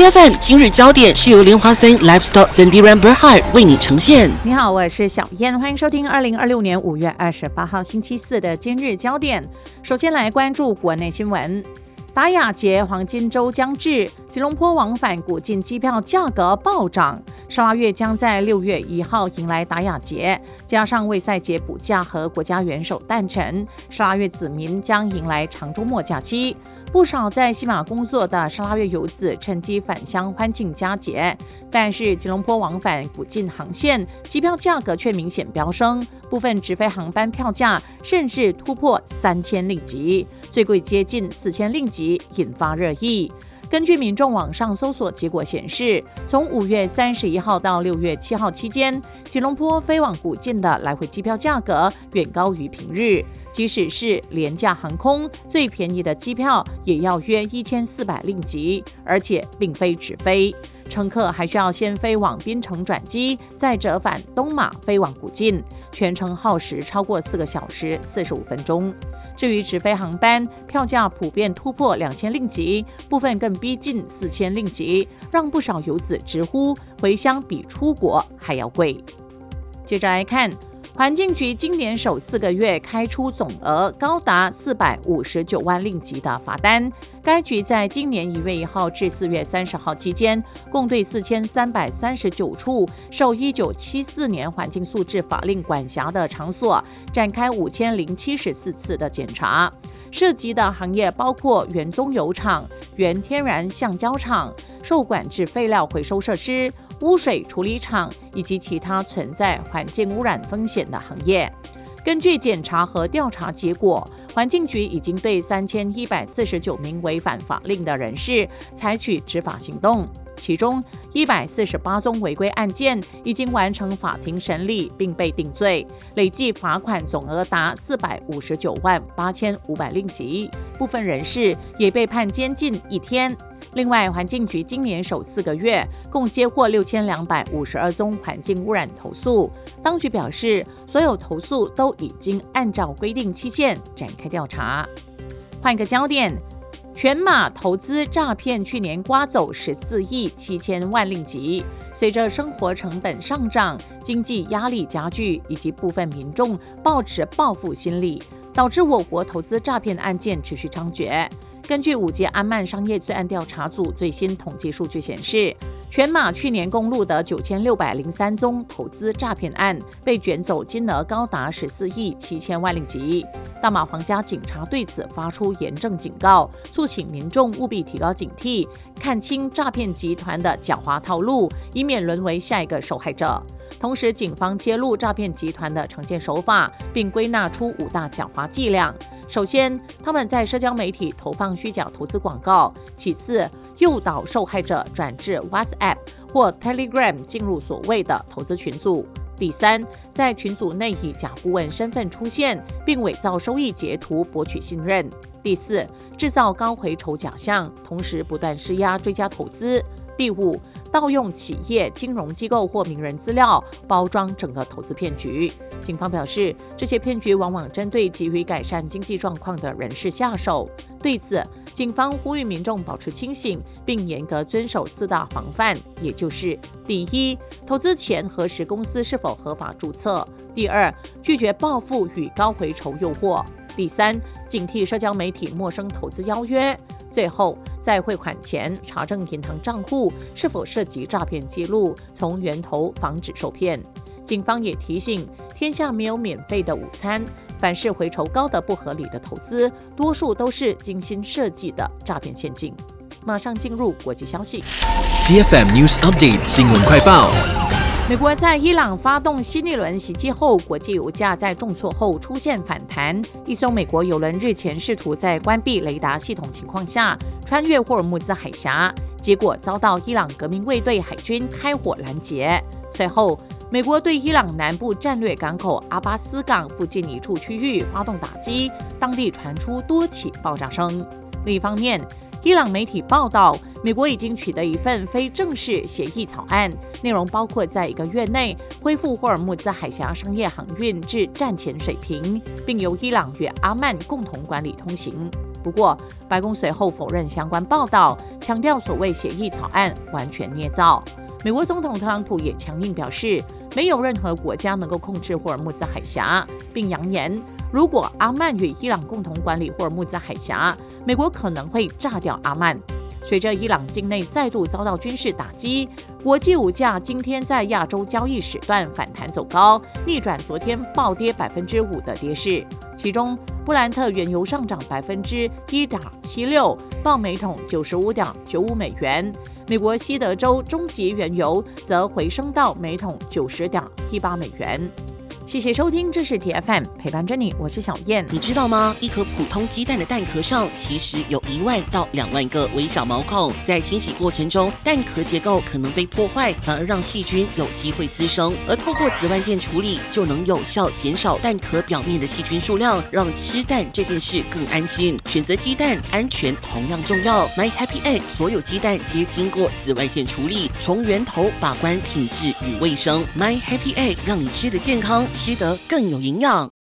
GFM 今日焦点是由莲花森 Lifestyle Cindy Ramberhart 为你呈现。 你好，我是小燕，欢迎收听2026年5月28号星期四的今日焦点。首先来关注国内新闻。达雅节黄金周将至，吉隆坡往返古晋机票价格暴涨。沙拉越将在6月1号迎来达雅节，加上卫赛节补假和国家元首诞辰，沙拉越子民将迎来长周末假期。不少在西马工作的沙拉越游子趁机返乡欢庆佳节，但是吉隆坡往返古晋航线机票价格却明显飙升，部分直飞航班票价甚至突破3000令吉，最贵接近4000令吉，引发热议。根据民众网上搜索结果显示，从5月31号到6月7号期间，吉隆坡飞往古晋的来回机票价格远高于平日，即使是廉价航空，最便宜的机票也要约1400令吉，而且并非直飞，乘客还需要先飞往槟城转机，再折返东马飞往古晋，全程耗时超过4个小时45分钟。至于直飞航班，票价普遍突破2000令吉，部分更逼近4000令吉，让不少游子直呼回乡比出国还要贵。接着来看，环境局今年首4个月开出总额高达459万令吉的罚单。该局在今年1月1号至4月30号期间，共对4339处受1974年环境素质法令管辖的场所展开5074次的检查，涉及的行业包括原棕油厂、原天然橡胶厂、受管制废料回收设施、污水处理厂以及其他存在环境污染风险的行业。根据检查和调查结果，环境局已经对3149名违反法令的人士采取执法行动，其中148宗违规案件已经完成法庭审理并被定罪，累计罚款总额达459万8500令吉，部分人士也被判监禁1天。另外，环境局今年首4个月共接获6252宗环境污染投诉，当局表示，所有投诉都已经按照规定期限展开调查。换个焦点，全马投资诈骗去年刮走14亿7千万令吉，随着生活成本上涨、经济压力加剧，以及部分民众抱持报复心理，导致我国投资诈骗案件持续猖獗。根据5届安曼商业罪案调查组最新统计数据显示，全马去年共录得9603宗投资诈骗案，被卷走金额高达14亿7千万令吉。大马皇家警察对此发出严正警告，促请民众务必提高警惕，看清诈骗集团的狡猾套路，以免沦为下一个受害者。同时，警方揭露诈骗集团的常见手法，并归纳出5大狡猾伎俩。首先，他们在社交媒体投放虚假投资广告；其次，诱导受害者转至 WhatsApp 或 Telegram 进入所谓的投资群组；第三，在群组内以假顾问身份出现，并伪造收益截图博取信任；第四，制造高回酬假象，同时不断施压追加投资；第五，盗用企业、金融机构或名人资料，包装整个投资骗局。警方表示，这些骗局往往针对急于改善经济状况的人士下手。对此，警方呼吁民众保持清醒，并严格遵守4大防范，也就是第一，投资前核实公司是否合法注册；第二，拒绝报复与高回酬诱惑；第三，警惕社交媒体陌生投资邀约；最后，在汇款前查证银行账户是否涉及诈骗记录，从源头防止受骗。警方也提醒，天下没有免费的午餐，凡是回酬高的不合理的投资，多数都是精心设计的诈骗陷阱。马上进入国际消息。 GFM News Update 新闻快报。 美国在伊朗发动新一轮袭击后，国际油价在重挫后出现反弹。一艘美国邮轮日前试图在关闭雷达系统情况下穿越霍尔木兹海峡，结果遭到伊朗革命卫队海军开火拦截。随后，美国对伊朗南部战略港口阿巴斯港附近一处区域发动打击，当地传出多起爆炸声。另一方面，伊朗媒体报道，美国已经取得一份非正式协议草案，内容包括在1个月内恢复霍尔木兹海峡商业航运至战前水平，并由伊朗与阿曼共同管理通行。 不过，白宫随后否认相关报道，强调所谓协议草案完全捏造。美国总统特朗普也强硬表示，没有任何国家能够控制霍尔木兹海峡，并扬言，如果阿曼与伊朗共同管理霍尔木兹海峡，美国可能会炸掉阿曼。随着伊朗境内再度遭到军事打击，国际物价今天在亚洲交易时段反弹走高，逆转昨天暴跌5%的跌势。其中，布兰特原油上涨1.76%，报每桶95.95美元。美国西德州中级原油则回升到每桶90.18美元。谢谢收听，这是 TFM 陪伴着你，我是小燕。 你知道吗？一颗普通鸡蛋的蛋壳上其实有1万到2万个微小毛孔，在清洗过程中，蛋壳结构可能被破坏，反而让细菌有机会滋生。而透过紫外线处理，就能有效减少蛋壳表面的细菌数量，让吃蛋这件事更安心。选择鸡蛋，安全同样重要。My Happy Egg 所有鸡蛋皆经过紫外线处理，从源头把关品质与卫生。My Happy Egg 让你吃得健康，吃得更有营养。